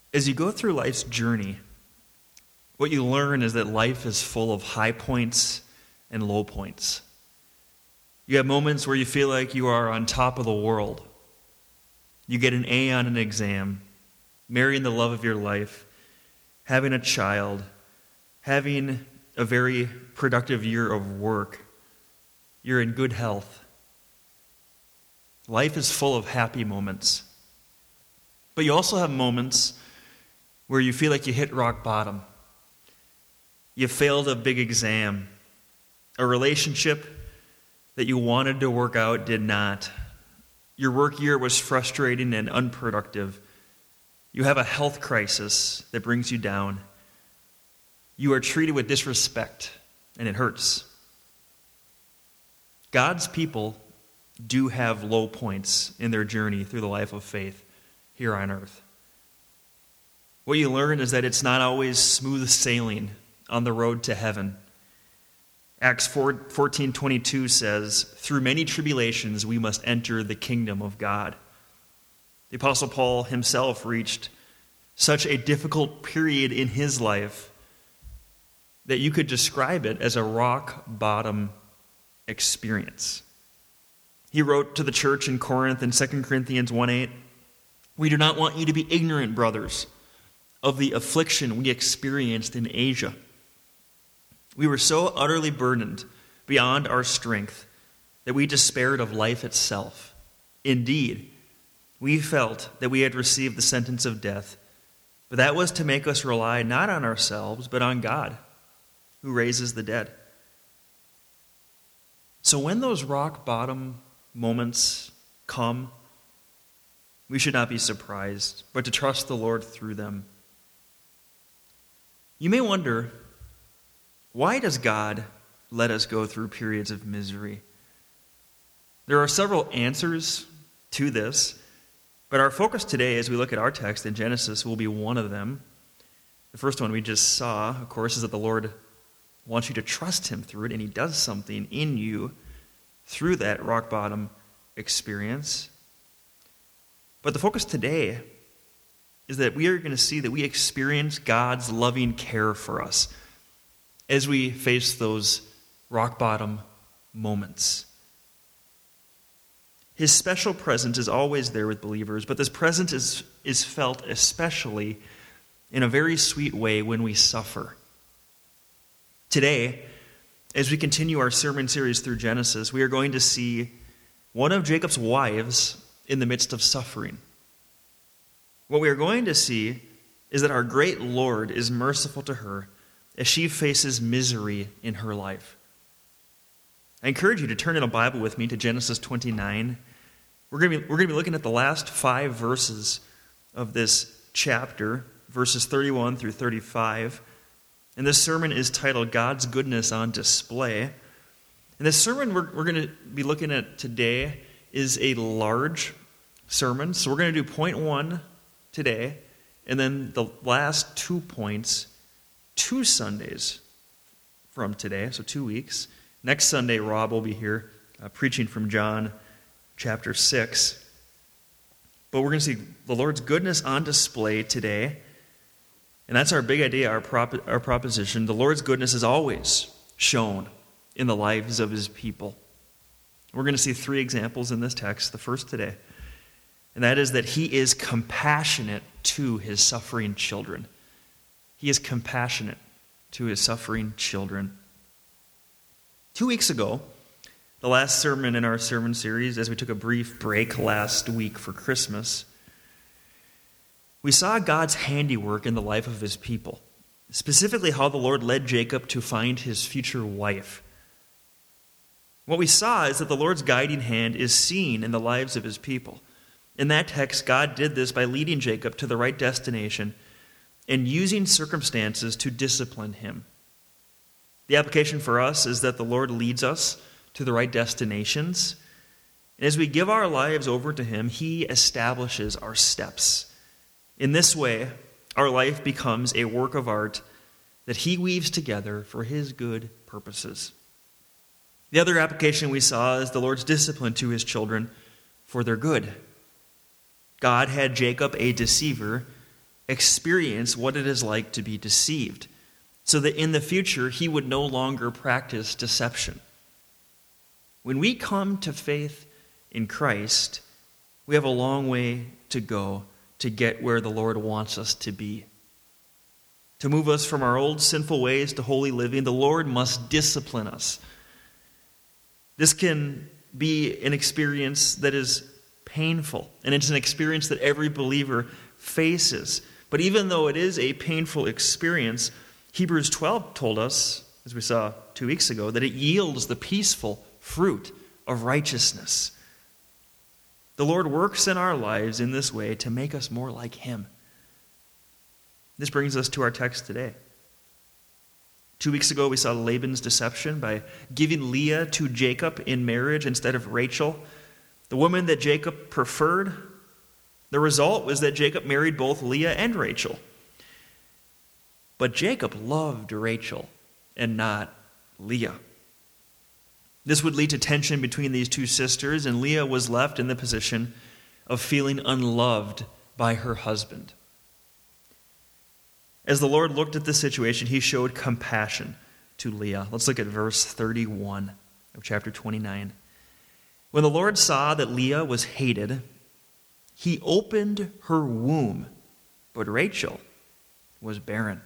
As you go through life's journey, what you learn is that life is full of high points and low points. You have moments where you feel like you are on top of the world. You get an A on an exam, marrying the love of your life, having a child, having a very productive year of work. You're in good health. Life is full of happy moments. But you also have moments where you feel like you hit rock bottom. You failed a big exam. A relationship that you wanted to work out did not. Your work year was frustrating and unproductive. You have a health crisis that brings you down. You are treated with disrespect, and it hurts. God's people do have low points in their journey through the life of faith here on earth. What you learn is that it's not always smooth sailing on the road to heaven. Acts 14:22 says, "Through many tribulations we must enter the kingdom of God." The Apostle Paul himself reached such a difficult period in his life that you could describe it as a rock bottom experience. He wrote to the church in Corinth in 2 Corinthians 1:8, "We do not want you to be ignorant, brothers, of the affliction we experienced in Asia. We were so utterly burdened beyond our strength that we despaired of life itself. Indeed, we felt that we had received the sentence of death, but that was to make us rely not on ourselves, but on God, who raises the dead." So when those rock bottom moments come, we should not be surprised, but to trust the Lord through them. You may wonder, why does God let us go through periods of misery? There are several answers to this, but our focus today as we look at our text in Genesis will be one of them. The first one we just saw, of course, is that the Lord wants you to trust him through it, and he does something in you through that rock bottom experience. But the focus today is that we are going to see that we experience God's loving care for us as we face those rock bottom moments. His special presence is always there with believers, but this presence is felt especially in a very sweet way when we suffer. Today, as we continue our sermon series through Genesis, we are going to see one of Jacob's wives in the midst of suffering. What we are going to see is that our great Lord is merciful to her as she faces misery in her life. I encourage you to turn in a Bible with me to Genesis 29. We're going to be looking at the last 5 verses of this chapter, verses 31 through 35. And this sermon is titled God's Goodness on Display. And this sermon we're going to be looking at today is a large sermon. So we're going to do point 1 today, and then the last 2 points 2 Sundays from today, so 2 weeks. Next Sunday, Rob will be here preaching from John chapter 6. But we're going to see the Lord's goodness on display today. And that's our big idea, our proposition. The Lord's goodness is always shown in the lives of his people. We're going to see 3 examples in this text, the first today. And that is that he is compassionate to his suffering children. He is compassionate to his suffering children. 2 weeks ago, the last sermon in our sermon series, as we took a brief break last week for Christmas, we saw God's handiwork in the life of his people, specifically how the Lord led Jacob to find his future wife. What we saw is that the Lord's guiding hand is seen in the lives of his people. In that text, God did this by leading Jacob to the right destination and using circumstances to discipline him. The application for us is that the Lord leads us to the right destinations. And as we give our lives over to him, he establishes our steps. In this way, our life becomes a work of art that he weaves together for his good purposes. The other application we saw is the Lord's discipline to his children for their good. God had Jacob, a deceiver, experience what it is like to be deceived, so that in the future he would no longer practice deception. When we come to faith in Christ, we have a long way to go to get where the Lord wants us to be. To move us from our old sinful ways to holy living, the Lord must discipline us. This can be an experience that is painful, and it's an experience that every believer faces. But even though it is a painful experience, Hebrews 12 told us, as we saw 2 weeks ago, that it yields the peaceful fruit of righteousness. The Lord works in our lives in this way to make us more like Him. This brings us to our text today. 2 weeks ago, we saw Laban's deception by giving Leah to Jacob in marriage instead of Rachel, the woman that Jacob preferred. The result was that Jacob married both Leah and Rachel. But Jacob loved Rachel and not Leah. This would lead to tension between these two sisters, and Leah was left in the position of feeling unloved by her husband. As the Lord looked at the situation, He showed compassion to Leah. Let's look at verse 31 of chapter 29. When the Lord saw that Leah was hated, He opened her womb, but Rachel was barren.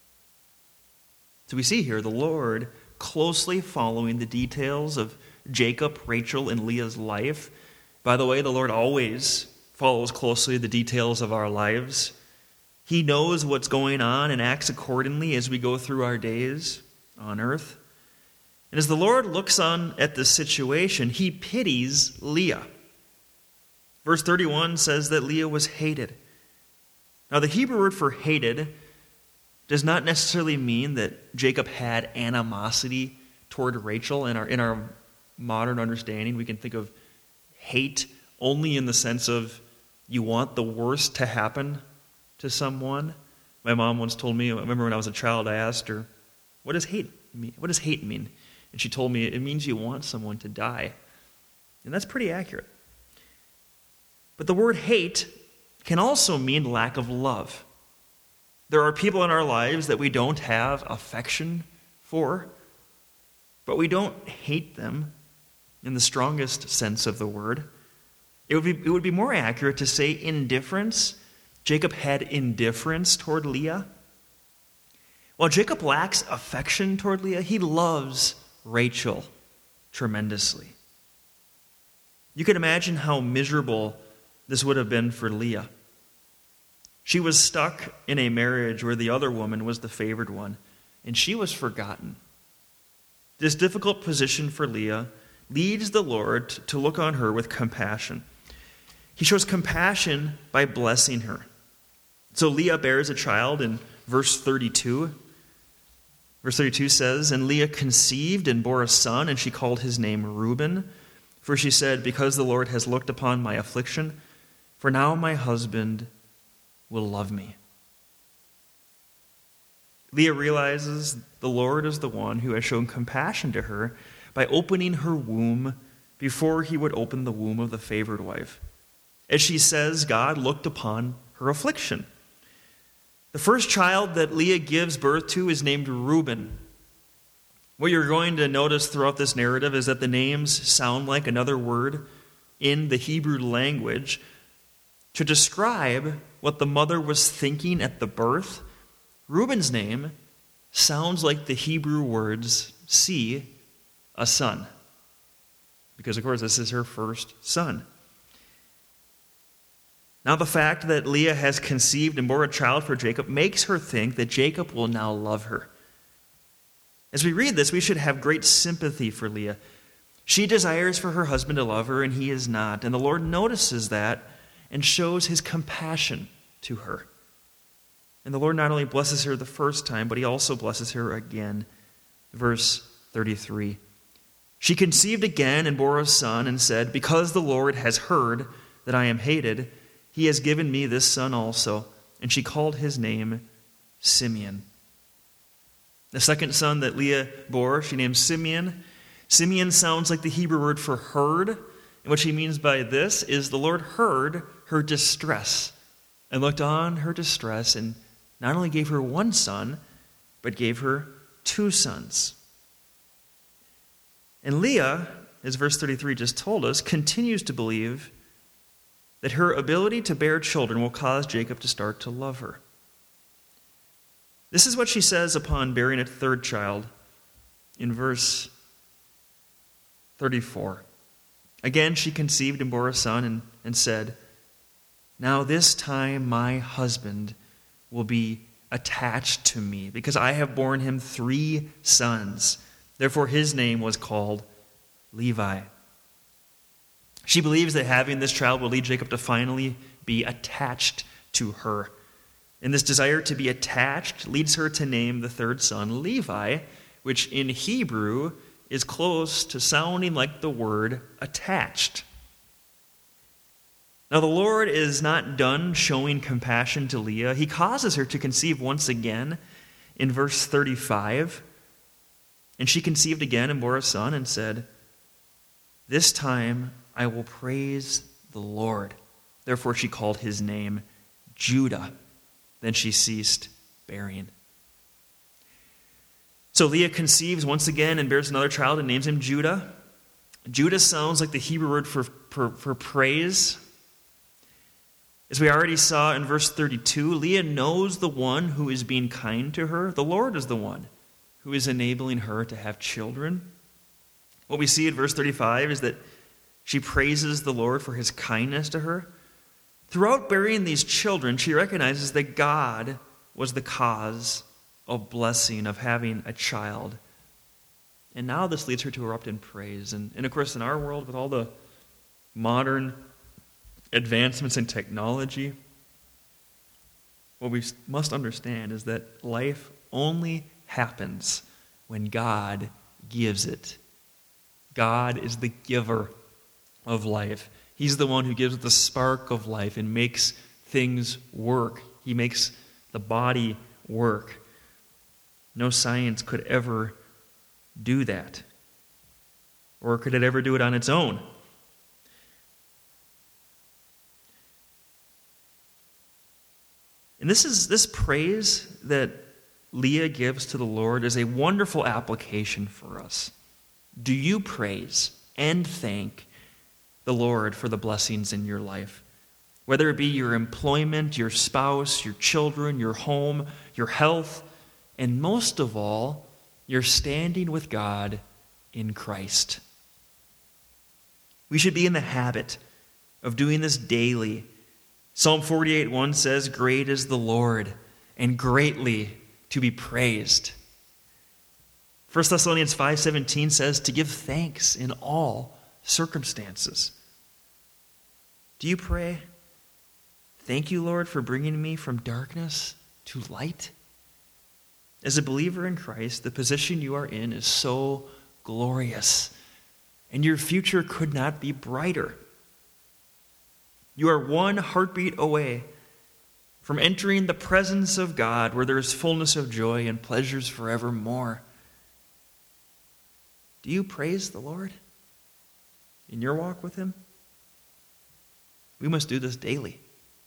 So we see here the Lord closely following the details of Jacob, Rachel, and Leah's life. By the way, the Lord always follows closely the details of our lives. He knows what's going on and acts accordingly as we go through our days on earth. And as the Lord looks on at the situation, He pities Leah. Verse 31 says that Leah was hated. Now, the Hebrew word for hated does not necessarily mean that Jacob had animosity toward Rachel. In our modern understanding, we can think of hate only in the sense of you want the worst to happen to someone. My mom once told me, I remember when I was a child, I asked her, what does hate mean? What does hate mean? And she told me, it means you want someone to die. And that's pretty accurate. But the word hate can also mean lack of love. There are people in our lives that we don't have affection for, but we don't hate them in the strongest sense of the word. It would be more accurate to say indifference. Jacob had indifference toward Leah. While Jacob lacks affection toward Leah, he loves Rachel tremendously. You can imagine how miserable this would have been for Leah. She was stuck in a marriage where the other woman was the favored one, and she was forgotten. This difficult position for Leah leads the Lord to look on her with compassion. He shows compassion by blessing her. So Leah bears a child in verse 32. Verse 32 says, "And Leah conceived and bore a son, and she called his name Reuben. For she said, because the Lord has looked upon my affliction, for now my husband will love me." Leah realizes the Lord is the one who has shown compassion to her by opening her womb before He would open the womb of the favored wife. As she says, God looked upon her affliction. The first child that Leah gives birth to is named Reuben. What you're going to notice throughout this narrative is that the names sound like another word in the Hebrew language to describe what the mother was thinking at the birth. Reuben's name sounds like the Hebrew words, see, a son. Because, of course, this is her first son. Now, the fact that Leah has conceived and bore a child for Jacob makes her think that Jacob will now love her. As we read this, we should have great sympathy for Leah. She desires for her husband to love her, and he is not. And the Lord notices that and shows His compassion to her. And the Lord not only blesses her the first time, but He also blesses her again. Verse 33. She conceived again and bore a son and said, because the Lord has heard that I am hated, He has given me this son also. And she called his name Simeon. The second son that Leah bore, she named Simeon. Simeon sounds like the Hebrew word for heard. And what she means by this is the Lord heard her distress and looked on her distress, and not only gave her one son, but gave her 2 sons. And Leah, as verse 33 just told us, continues to believe that her ability to bear children will cause Jacob to start to love her. This is what she says upon bearing a 3rd child in verse 34. Again, she conceived and bore a son and said, "Now this time my husband will be attached to me, because I have borne him 3 sons. Therefore his name was called Levi." She believes that having this child will lead Jacob to finally be attached to her. And this desire to be attached leads her to name the 3rd son Levi, which in Hebrew is close to sounding like the word attached. Now the Lord is not done showing compassion to Leah. He causes her to conceive once again in verse 35. And she conceived again and bore a son and said, "This time I will praise the Lord." Therefore she called his name Judah. Then she ceased bearing. So Leah conceives once again and bears another child and names him Judah. Judah sounds like the Hebrew word for praise. As we already saw in verse 32, Leah knows the one who is being kind to her. The Lord is the one who is enabling her to have children. What we see in verse 35 is that she praises the Lord for his kindness to her. Throughout bearing these children, she recognizes that God was the cause of blessing, of having a child. And now this leads her to erupt in praise. And of course, in our world, with all the modern advancements in technology, what we must understand is that life only happens when God gives it. God is the giver of life. He's the one who gives the spark of life and makes things work. He makes the body work. No science could ever do that. Or could it ever do it on its own? And this praise that Leah gives to the Lord is a wonderful application for us. Do you praise and thank the Lord for the blessings in your life? Whether it be your employment, your spouse, your children, your home, your health, and most of all, your standing with God in Christ. We should be in the habit of doing this daily. Psalm 48:1 says, "Great is the Lord, and greatly to be praised." 1 Thessalonians 5:17 says to give thanks in all circumstances. Do you pray, "Thank you, Lord, for bringing me from darkness to light"? As a believer in Christ, the position you are in is so glorious, and your future could not be brighter. You are one heartbeat away from entering the presence of God, where there is fullness of joy and pleasures forevermore. Do you praise the Lord in your walk with him? We must do this daily.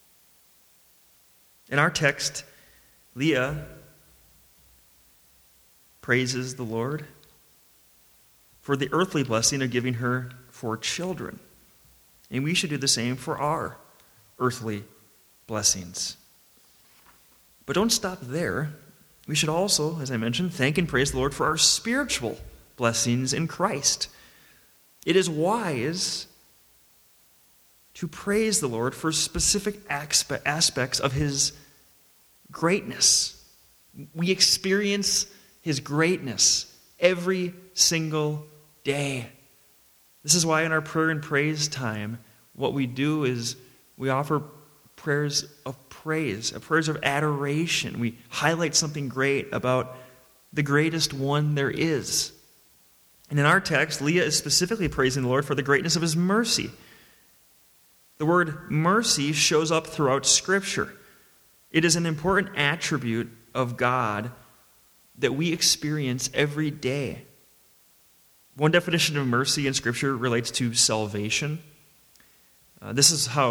In our text, Leah praises the Lord for the earthly blessing of giving her 4 children. And we should do the same for our earthly blessings. But don't stop there. We should also, as I mentioned, thank and praise the Lord for our spiritual blessings in Christ. It is wise to praise the Lord for specific aspects of his greatness. We experience his greatness every single day. This is why in our prayer and praise time, what we do is we offer prayers of praise, prayers of adoration. We highlight something great about the greatest one there is. And in our text, Leah is specifically praising the Lord for the greatness of his mercy. The word mercy shows up throughout Scripture. It is an important attribute of God that we experience every day. One definition of mercy in Scripture relates to salvation. This is how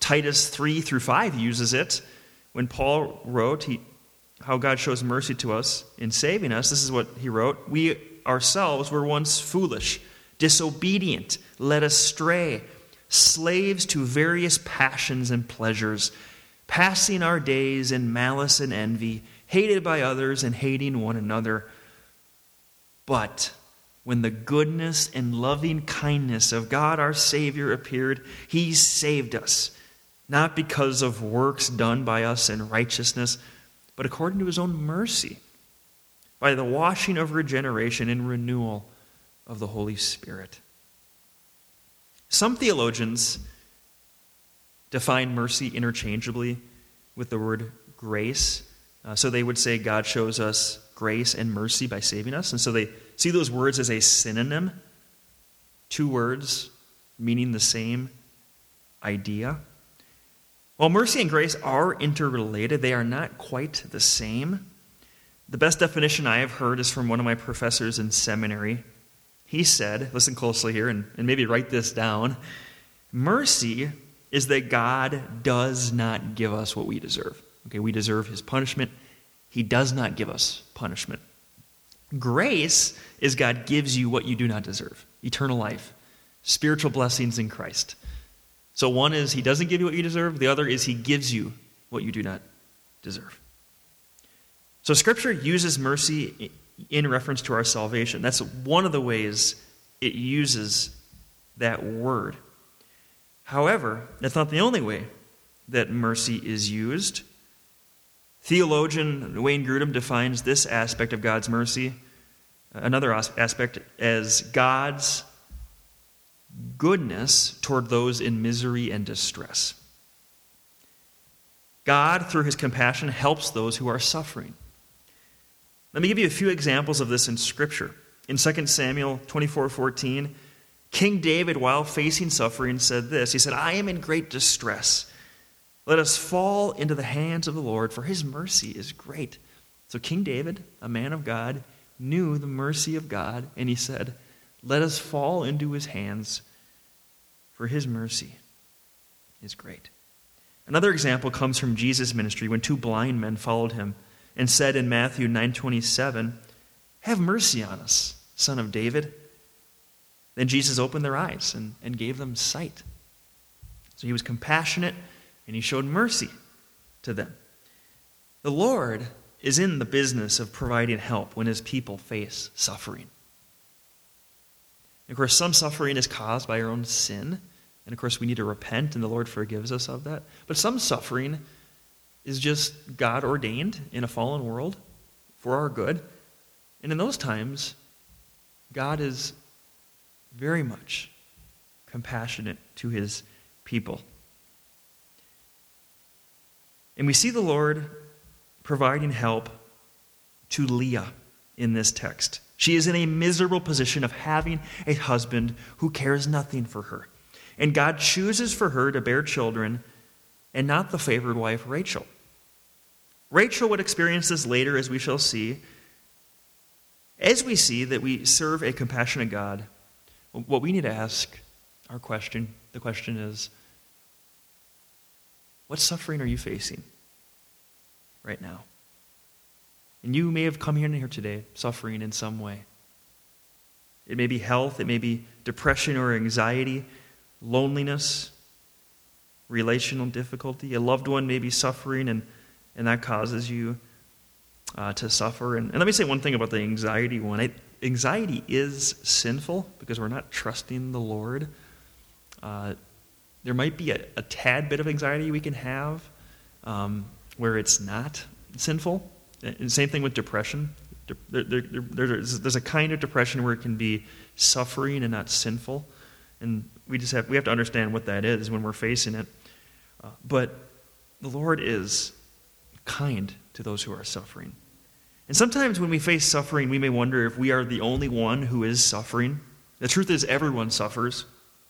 Titus 3 through 5 uses it. When Paul wrote how God shows mercy to us in saving us, this is what he wrote. We ourselves were once foolish, disobedient, led astray, slaves to various passions and pleasures, passing our days in malice and envy, hated by others and hating one another. But when the goodness and loving kindness of God our Savior appeared, he saved us, not because of works done by us in righteousness, but according to his own mercy, by the washing of regeneration and renewal of the Holy Spirit. Some theologians define mercy interchangeably with the word grace. So they would say God shows us grace and mercy by saving us. And so they see those words as a synonym, two words meaning the same idea. While mercy and grace are interrelated, they are not quite the same. The best definition I have heard is from one of my professors in seminary. He said, listen closely here and maybe write this down, mercy is that God does not give us what we deserve. Okay, we deserve his punishment. He does not give us punishment. Grace is God gives you what you do not deserve, eternal life, spiritual blessings in Christ. So one is he doesn't give you what you deserve. The other is he gives you what you do not deserve. So Scripture uses mercy in reference to our salvation. That's one of the ways it uses that word. However, that's not the only way that mercy is used. Theologian Wayne Grudem defines this aspect of God's mercy, another aspect, as God's goodness toward those in misery and distress. God, through his compassion, helps those who are suffering. Let me give you a few examples of this in Scripture. In 2 Samuel 24:14, King David, while facing suffering, said this. He said, I am in great distress. Let us fall into the hands of the Lord, for his mercy is great. So King David, a man of God, knew the mercy of God, and he said, let us fall into his hands, for his mercy is great. Another example comes from Jesus' ministry when two blind men followed him and said in Matthew 9:27, have mercy on us, Son of David. Then Jesus opened their eyes and gave them sight. So he was compassionate and he showed mercy to them. The Lord is in the business of providing help when his people face suffering. Of course, some suffering is caused by our own sin. And of course, we need to repent, and the Lord forgives us of that. But some suffering is just God ordained in a fallen world for our good. And in those times, God is very much compassionate to his people. And we see the Lord providing help to Leah in this text. She is in a miserable position of having a husband who cares nothing for her. And God chooses for her to bear children and not the favored wife, Rachel. Rachel would experience this later, as we shall see. As we see that we serve a compassionate God, what we need to ask the question is, what suffering are you facing right now? And you may have come here today suffering in some way. It may be health, it may be depression or anxiety, loneliness, relational difficulty. A loved one may be suffering, and that causes you to suffer. And let me say one thing about the anxiety one. Anxiety is sinful because we're not trusting the Lord. There might be a tad bit of anxiety we can have where it's not sinful. And same thing with depression. There's a kind of depression where it can be suffering and not sinful. And we have to understand what that is when we're facing it. But the Lord is kind to those who are suffering. And sometimes when we face suffering, we may wonder if we are the only one who is suffering. The truth is everyone suffers.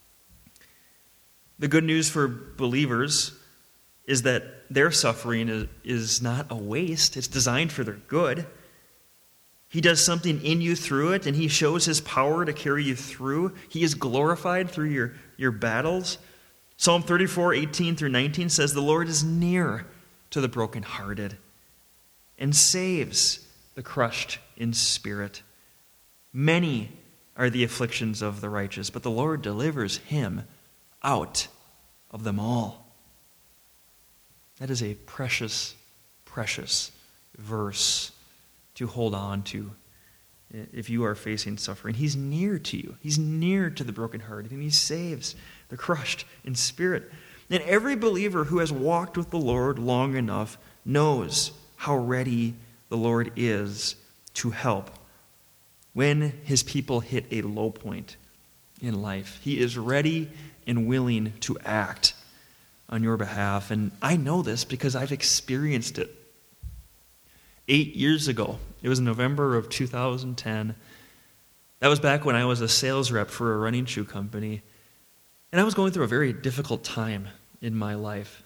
The good news for believers is that their suffering is not a waste. It's designed for their good. He does something in you through it, and he shows his power to carry you through. He is glorified through your battles. Psalm 34, 18 through 19 says, "The Lord is near to the brokenhearted and saves the crushed in spirit. Many are the afflictions of the righteous, but the Lord delivers him out of them all." That is a precious, precious verse to hold on to if you are facing suffering. He's near to you. He's near to the brokenhearted, and he saves the crushed in spirit. And every believer who has walked with the Lord long enough knows how ready the Lord is to help when his people hit a low point in life. He is ready and willing to act on your behalf. And I know this because I've experienced it. 8 years ago, it was November of 2010. That was back when I was a sales rep for a running shoe company. And I was going through a very difficult time in my life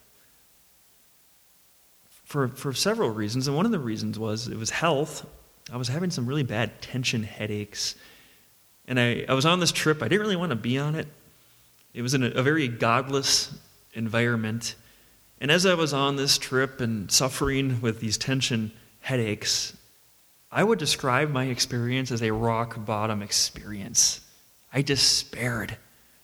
for several reasons. And one of the reasons was it was health. I was having some really bad tension headaches. And I was on this trip. I didn't really want to be on it. It was in a very godless environment. And as I was on this trip and suffering with these tension headaches, I would describe my experience as a rock bottom experience. I despaired.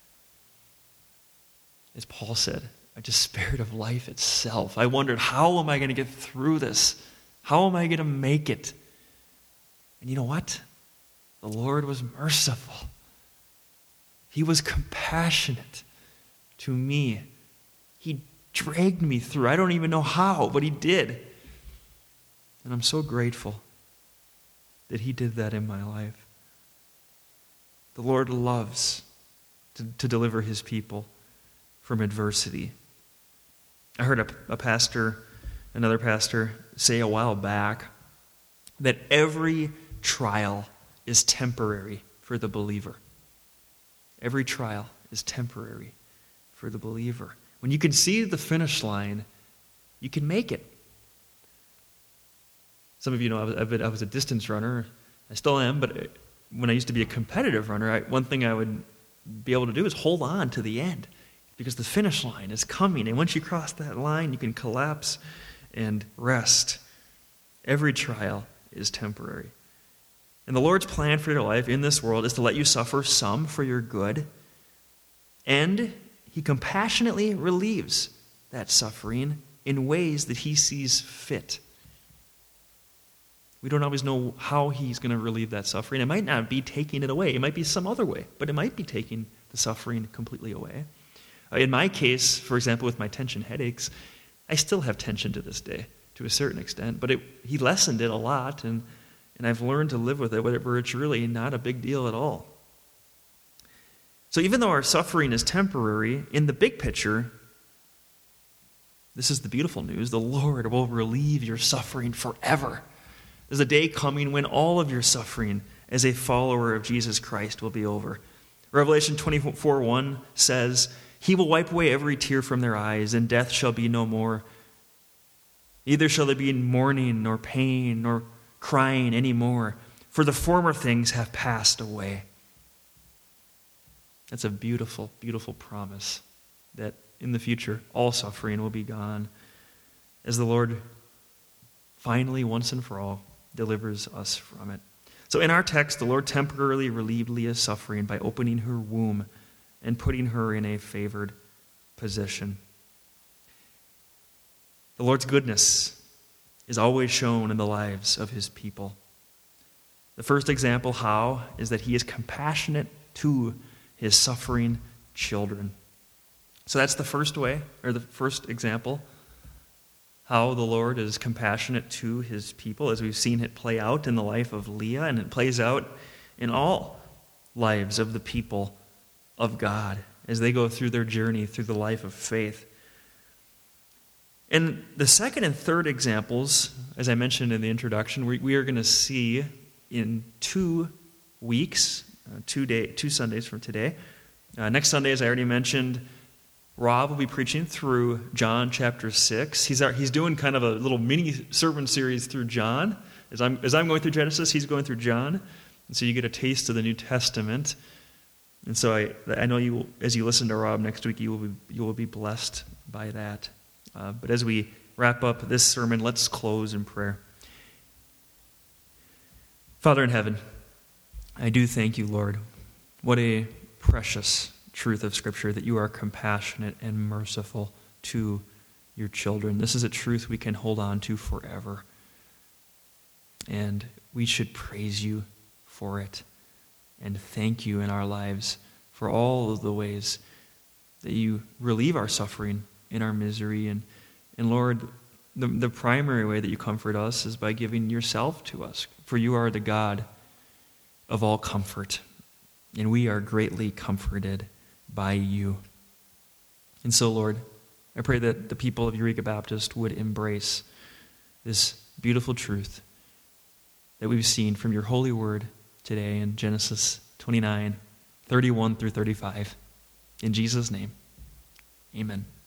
As Paul said, I despaired of life itself. I wondered, how am I going to get through this? How am I going to make it? And you know what? The Lord was merciful. He was compassionate to me. He dragged me through. I don't even know how, but he did. And I'm so grateful that he did that in my life. The Lord loves to deliver his people from adversity. I heard another pastor say a while back that every trial is temporary for the believer. Every trial is temporary for the believer. When you can see the finish line, you can make it. Some of you know I was a distance runner. I still am, but when I used to be a competitive runner, one thing I would be able to do is hold on to the end because the finish line is coming. And once you cross that line, you can collapse and rest. Every trial is temporary. And the Lord's plan for your life in this world is to let you suffer some for your good. And he compassionately relieves that suffering in ways that he sees fit. We don't always know how he's going to relieve that suffering. It might not be taking it away. It might be some other way, but it might be taking the suffering completely away. In my case, for example, with my tension headaches, I still have tension to this day to a certain extent, but he lessened it a lot, and I've learned to live with it, where it's really not a big deal at all. So even though our suffering is temporary, in the big picture, this is the beautiful news, the Lord will relieve your suffering forever. There's a day coming when all of your suffering as a follower of Jesus Christ will be over. Revelation 24:1 says, "He will wipe away every tear from their eyes, and death shall be no more. Neither shall there be mourning, nor pain, nor crying any more, for the former things have passed away." That's a beautiful, beautiful promise that in the future all suffering will be gone as the Lord finally, once and for all, delivers us from it. So in our text, the Lord temporarily relieved Leah's suffering by opening her womb and putting her in a favored position. The Lord's goodness is always shown in the lives of his people. The first example how is that he is compassionate to his suffering children. So that's the first way, or the first example, how the Lord is compassionate to his people, as we've seen it play out in the life of Leah, and it plays out in all lives of the people of God as they go through their journey through the life of faith. And the second and third examples, as I mentioned in the introduction, we are going to see in 2 weeks, 2 Sundays from today. Next Sunday, as I already mentioned, Rob will be preaching through John chapter 6. He's doing kind of a little mini sermon series through John. As I'm going through Genesis, he's going through John. And so you get a taste of the New Testament. And so I know you, as you listen to Rob next week, you will be blessed by that. But as we wrap up this sermon, let's close in prayer. Father in heaven, I do thank you, Lord. What a precious truth of Scripture, that you are compassionate and merciful to your children. This is a truth we can hold on to forever. And we should praise you for it and thank you in our lives for all of the ways that you relieve our suffering in our misery. And Lord, the primary way that you comfort us is by giving yourself to us, for you are the God of all comfort, and we are greatly comforted by you. And so, Lord, I pray that the people of Eureka Baptist would embrace this beautiful truth that we've seen from your holy word today in Genesis 29, 31 through 35. In Jesus' name, amen.